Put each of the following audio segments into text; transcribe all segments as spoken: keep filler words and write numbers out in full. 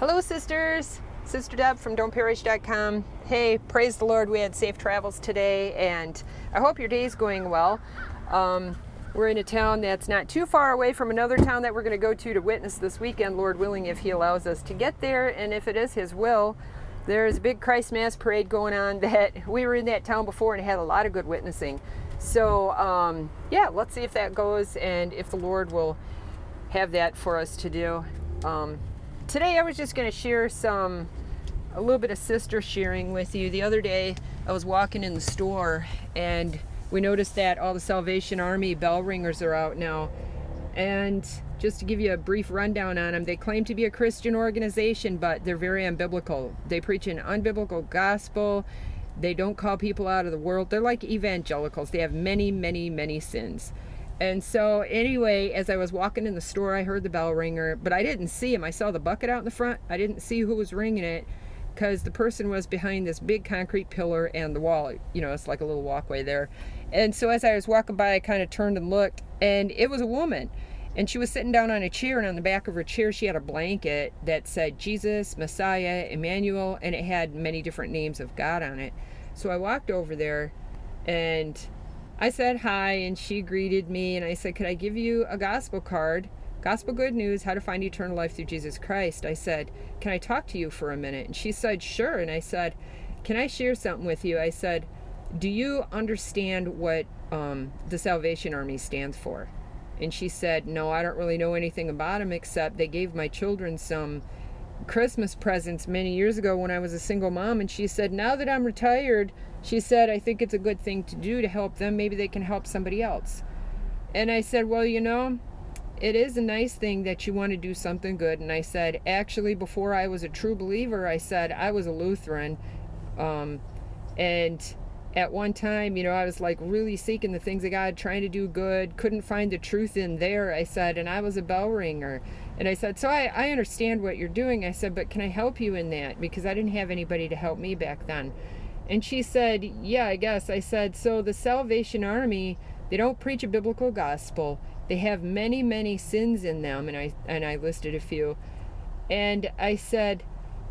Hello, sisters. Sister Deb from don't perish dot com. Hey, praise the Lord. We had safe travels today, and I hope your day's going well. Um, we're in a town that's not too far away from another town that we're going to go to to witness this weekend, Lord willing, if He allows us to get there, and if it is His will. There's a big Christ Mass parade going on that we were in that town before and had a lot of good witnessing. So, um, yeah, let's see if that goes and if the Lord will have that for us to do. Um, Today I was just going to share some, a little bit of sister sharing with you. The other day I was walking in the store and we noticed that all the Salvation Army bell ringers are out now. And just to give you a brief rundown on them, they claim to be a Christian organization, but they're very unbiblical. They preach an unbiblical gospel. They don't call people out of the world. They're like evangelicals. They have many, many, many sins. And so anyway, as I was walking in the store, I heard the bell ringer, but I didn't see him. I saw the bucket out in the front. I didn't see who was ringing it because the person was behind this big concrete pillar and the wall. You know, it's like a little walkway there. And so as I was walking by, I kind of turned and looked, and it was a woman. And she was sitting down on a chair, and on the back of her chair, she had a blanket that said Jesus, Messiah, Emmanuel, and it had many different names of God on it. So I walked over there, and I said hi, and she greeted me, and I said, could I give you a gospel card? Gospel good news, how to find eternal life through Jesus Christ. I said, can I talk to you for a minute? And she said, sure. And I said, can I share something with you? I said, do you understand what um, the Salvation Army stands for? And she said, no, I don't really know anything about them, except they gave my children some Christmas presents many years ago when I was a single mom. And she said, now that I'm retired, she said, I think it's a good thing to do to help them. Maybe they can help somebody else. And I said, well, you know, it is a nice thing that you want to do something good. And I said, actually, before I was a true believer, I said I was a Lutheran. Um, and at one time, you know, I was like really seeking the things of God, trying to do good, couldn't find the truth in there, I said, and I was a bell ringer. And I said, so I, I understand what you're doing. I said, but can I help you in that? Because I didn't have anybody to help me back then. And she said, yeah, I guess. I said, so the Salvation Army, they don't preach a biblical gospel. They have many, many sins in them. And I and I listed a few. And I said,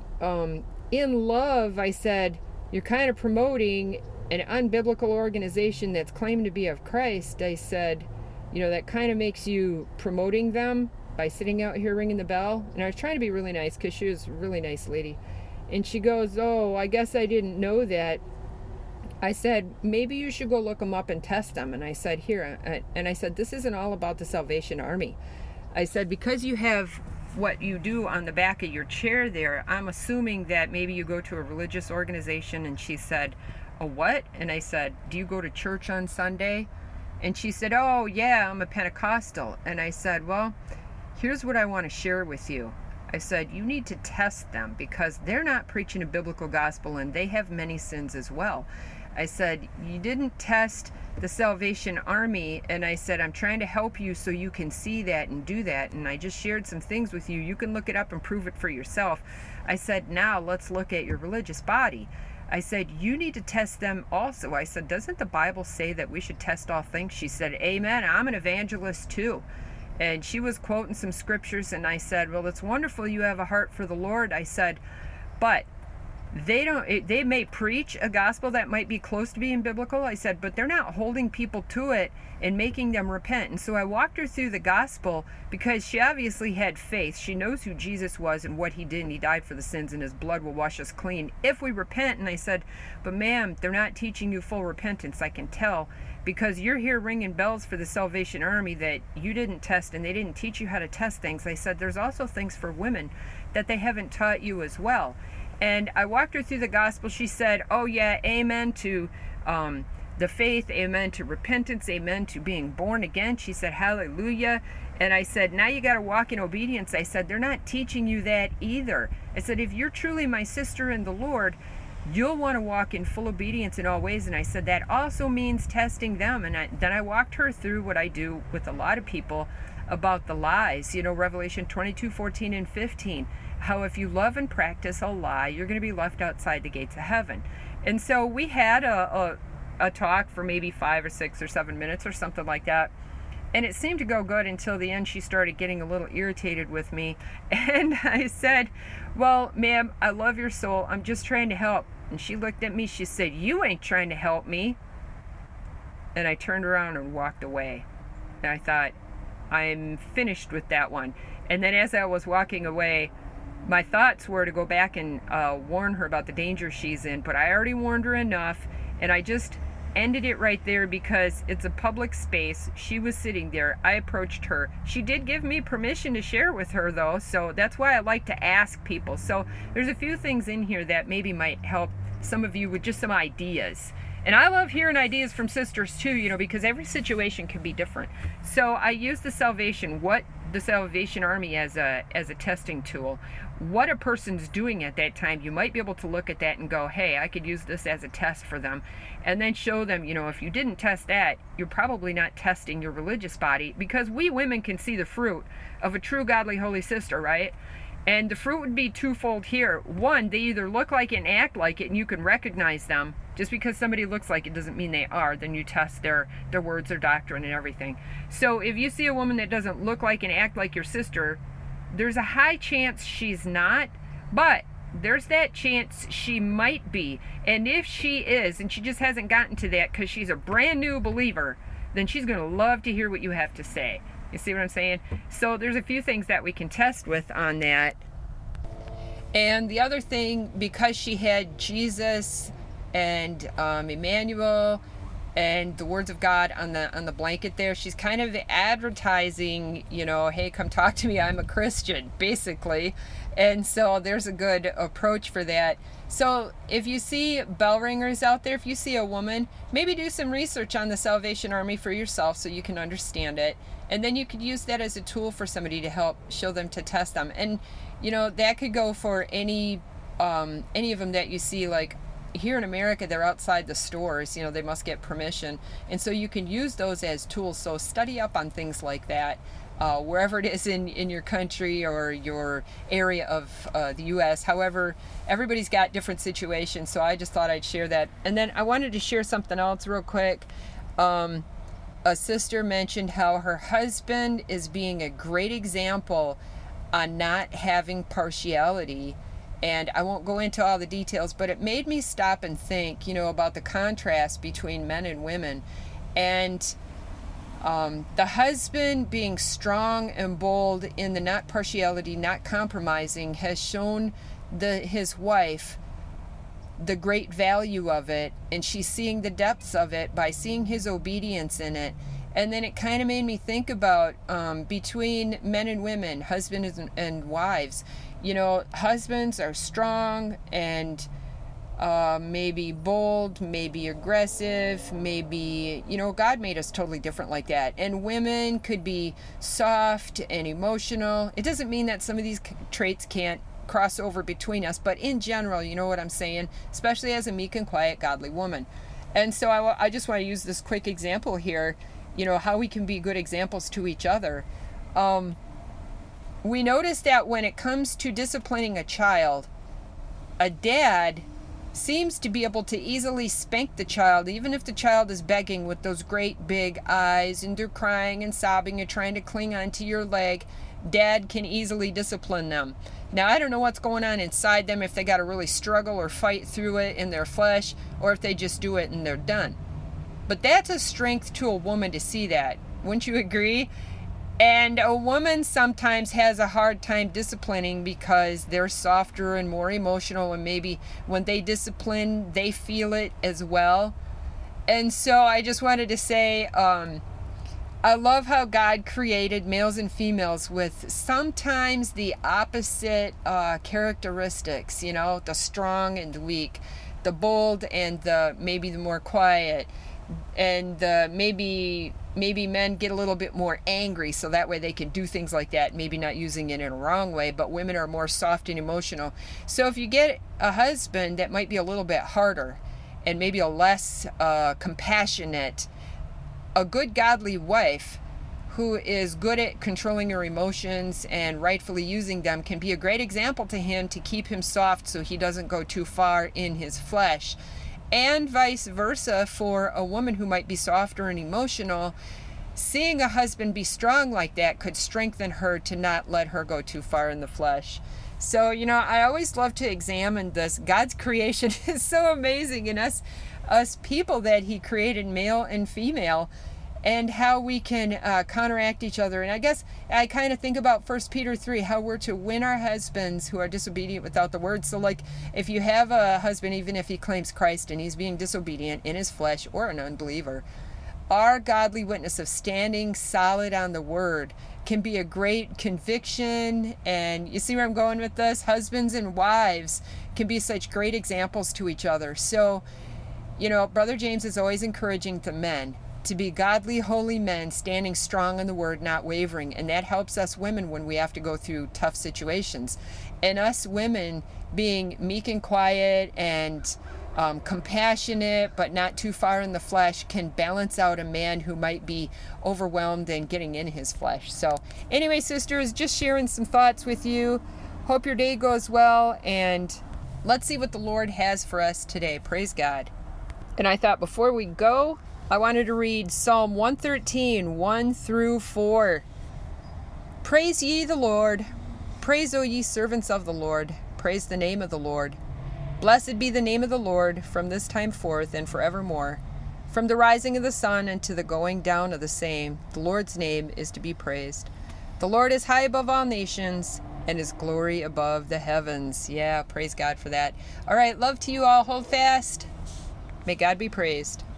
um, in love, I said, you're kind of promoting an unbiblical organization that's claiming to be of Christ. I said, you know, that kind of makes you promoting them by sitting out here ringing the bell. And I was trying to be really nice because she was a really nice lady. And she goes, oh, I guess I didn't know that. I said, maybe you should go look them up and test them. And I said, here, and I said, this isn't all about the Salvation Army. I said, because you have what you do on the back of your chair there, I'm assuming that maybe you go to a religious organization. And she said, a what? And I said, do you go to church on Sunday? And she said, oh, yeah, I'm a Pentecostal. And I said, well, here's what I want to share with you. I said, you need to test them because they're not preaching a biblical gospel and they have many sins as well. I said, you didn't test the Salvation Army. And I said, I'm trying to help you so you can see that and do that. And I just shared some things with you. You can look it up and prove it for yourself. I said, now let's look at your religious body. I said, you need to test them also. I said, doesn't the Bible say that we should test all things? She said, amen. I'm an evangelist too. And she was quoting some scriptures, and I said, well, it's wonderful you have a heart for the Lord. I said, but they don't, they may preach a gospel that might be close to being biblical. I said, but they're not holding people to it and making them repent. And so I walked her through the gospel because she obviously had faith. She knows who Jesus was and what he did, and he died for the sins, and his blood will wash us clean if we repent. And I said, but ma'am, they're not teaching you full repentance, I can tell, because you're here ringing bells for the Salvation Army that you didn't test, and they didn't teach you how to test things. I said, there's also things for women that they haven't taught you as well. And I walked her through the gospel. She said, oh yeah, amen to um, the faith, amen to repentance, amen to being born again. She said, hallelujah. And I said, now you got to walk in obedience. I said, they're not teaching you that either. I said, if you're truly my sister in the Lord, you'll want to walk in full obedience in all ways. And I said, that also means testing them. And I, then I walked her through what I do with a lot of people about the lies, you know, Revelation twenty-two, fourteen and fifteen, how if you love and practice a lie, you're going to be left outside the gates of heaven. And so we had a, a, a talk for maybe five or six or seven minutes or something like that. And it seemed to go good until the end. She started getting a little irritated with me. And I said, well, ma'am, I love your soul. I'm just trying to help. And she looked at me. She said, you ain't trying to help me. And I turned around and walked away. And I thought, I'm finished with that one. And then as I was walking away, my thoughts were to go back and uh, warn her about the danger she's in. But I already warned her enough. And I just ended it right there because it's a public space. She was sitting there. I approached her. She did give me permission to share with her, though, so that's why I like to ask people. So there's a few things in here that maybe might help some of you with just some ideas. And I love hearing ideas from sisters too, you know, because every situation can be different. So I use the Salvation, what the Salvation Army as a as a testing tool. What a person's doing at that time, you might be able to look at that and go, hey, I could use this as a test for them. And then show them, you know, if you didn't test that, you're probably not testing your religious body, because we women can see the fruit of a true godly holy sister, right? And the fruit would be twofold here. One, they either look like it and act like it, and you can recognize them. Just because somebody looks like it doesn't mean they are. Then you test their, their words, their doctrine, and everything. So if you see a woman that doesn't look like and act like your sister, there's a high chance she's not, but there's that chance she might be. And if she is, and she just hasn't gotten to that because she's a brand new believer, then she's going to love to hear what you have to say. You see what I'm saying? So there's a few things that we can test with on that. And the other thing, because she had Jesus and um, Emmanuel and the words of God on the on the blanket there, she's kind of advertising, you know, hey, come talk to me, I'm a Christian, basically. And so there's a good approach for that. So if you see bell ringers out there, if you see a woman, maybe do some research on the Salvation Army for yourself so you can understand it. And then you could use that as a tool for somebody to help show them, to test them. And, you know, that could go for any um, any of them that you see. Like here in America, they're outside the stores, you know, they must get permission. And so you can use those as tools. So study up on things like that, uh, wherever it is in, in your country or your area of uh, the U S. However, everybody's got different situations. So I just thought I'd share that. And then I wanted to share something else real quick. Um, a sister mentioned how her husband is being a great example on not having partiality. And I won't go into all the details, but it made me stop and think, you know, about the contrast between men and women. And um, the husband being strong and bold in the not partiality, not compromising, has shown the his wife the great value of it, and she's seeing the depths of it by seeing his obedience in it. And then it kind of made me think about um, between men and women, husbands and, and wives. You know, husbands are strong and uh, maybe bold, maybe aggressive, maybe, you know, God made us totally different like that. And women could be soft and emotional. It doesn't mean that some of these traits can't cross over between us, but in general, you know what I'm saying, especially as a meek and quiet, godly woman. And so I, I just want to use this quick example here, you know, how we can be good examples to each other. Um, we notice that when it comes to disciplining a child, a dad seems to be able to easily spank the child, even if the child is begging with those great big eyes and they're crying and sobbing and trying to cling onto your leg. Dad can easily discipline them. Now, I don't know what's going on inside them, if they got to really struggle or fight through it in their flesh, or if they just do it and they're done. But that's a strength to a woman to see that. Wouldn't you agree? And a woman sometimes has a hard time disciplining because they're softer and more emotional, and maybe when they discipline, they feel it as well. And so I just wanted to say, um, I love how God created males and females with sometimes the opposite uh, characteristics, you know, the strong and the weak, the bold and the maybe the more quiet, and uh, maybe maybe men get a little bit more angry, so that way they can do things like that, maybe not using it in a wrong way, but women are more soft and emotional. So if you get a husband that might be a little bit harder and maybe a less uh, compassionate, a good godly wife who is good at controlling her emotions and rightfully using them can be a great example to him to keep him soft so he doesn't go too far in his flesh. And vice versa for a woman who might be softer and emotional. seeing a husband be strong like that could strengthen her to not let her go too far in the flesh. So, you know, I always love to examine this. God's creation is so amazing, in us, us people that he created, male and female, and how we can uh, counteract each other. And I guess I kind of think about First Peter three, how we're to win our husbands who are disobedient without the word. So like if you have a husband, even if he claims Christ and he's being disobedient in his flesh or an unbeliever, our godly witness of standing solid on the word can be a great conviction. And you see where I'm going with this? Husbands and wives can be such great examples to each other. So, you know, Brother James is always encouraging the men to be godly, holy men, standing strong in the word, not wavering. And that helps us women when we have to go through tough situations. And us women being meek and quiet and um, compassionate, but not too far in the flesh, can balance out a man who might be overwhelmed and getting in his flesh. So anyway, sisters, just sharing some thoughts with you. Hope your day goes well, and let's see what the Lord has for us today. Praise God. And I thought before we go, I wanted to read Psalm one thirteen, one through four. Praise ye the Lord. Praise, O ye servants of the Lord. Praise the name of the Lord. Blessed be the name of the Lord from this time forth and forevermore. From the rising of the sun unto the going down of the same, the Lord's name is to be praised. The Lord is high above all nations, and his glory above the heavens. Yeah, praise God for that. All right, love to you all. Hold fast. May God be praised.